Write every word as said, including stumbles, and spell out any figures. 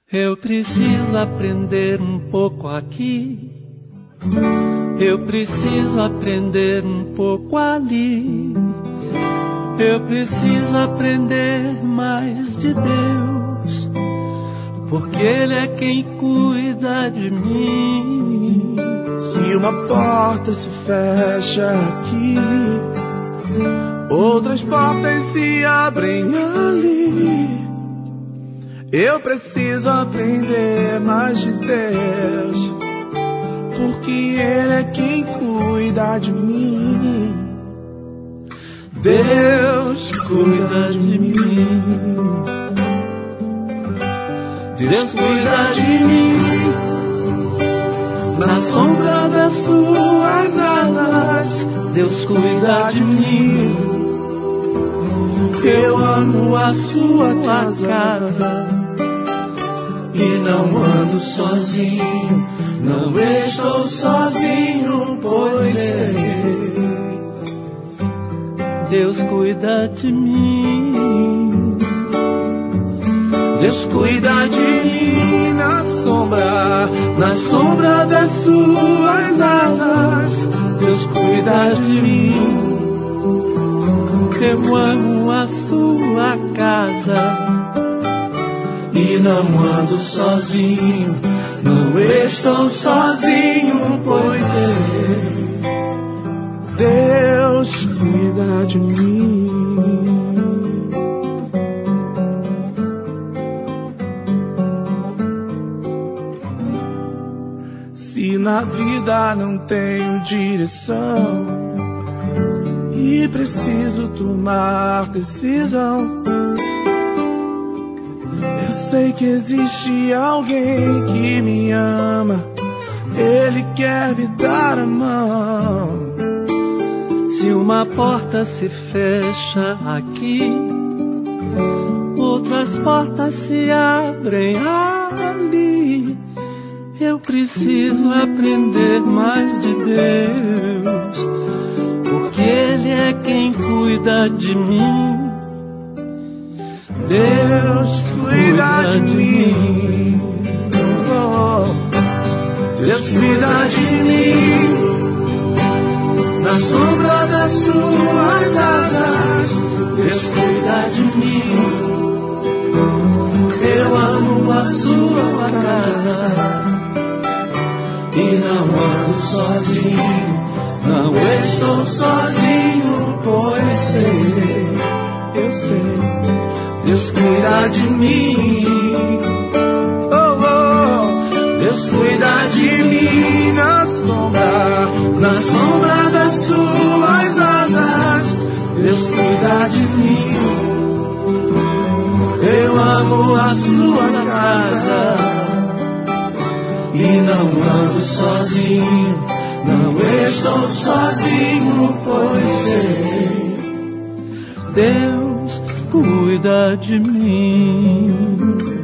Eu preciso aprender um pouco aqui, eu preciso aprender um pouco ali, eu preciso aprender mais de Deus, porque Ele é quem cuida de mim. Se uma porta se fecha aqui, outras portas se abrem ali. Eu preciso aprender mais de Deus, porque Ele é quem cuida de mim. Deus cuida de mim. Deus cuida de mim. Na sombra das suas asas, Deus cuida de mim. Eu amo a sua casa e não ando sozinho, não estou sozinho, pois sei. Deus cuida de mim. Deus cuida de mim na sombra, na sombra das suas asas. Deus cuida de mim. Eu amo a sua casa e não ando sozinho, não estou sozinho, pois sei. Deus cuida de mim. Se na vida não tenho direção e preciso tomar decisão, eu sei que existe alguém que me ama, Ele quer me dar a mão. Se uma porta se fecha aqui, outras portas se abrem ali. Eu preciso aprender mais de Deus, porque Ele é quem cuida de mim. Deus cuida de mim. Oh, Deus cuida de mim. Na sombra das suas asas, Deus cuida de mim. Eu amo a sua casa e não ando sozinho, não estou sozinho, pois sei, eu sei, Deus cuida de mim. Oh, oh, Deus cuida de mim na sombra, na sombra das suas asas. Deus cuida de mim. Eu amo a sua casa e não ando sozinho, não estou sozinho, pois sei, Deus cuida de mim.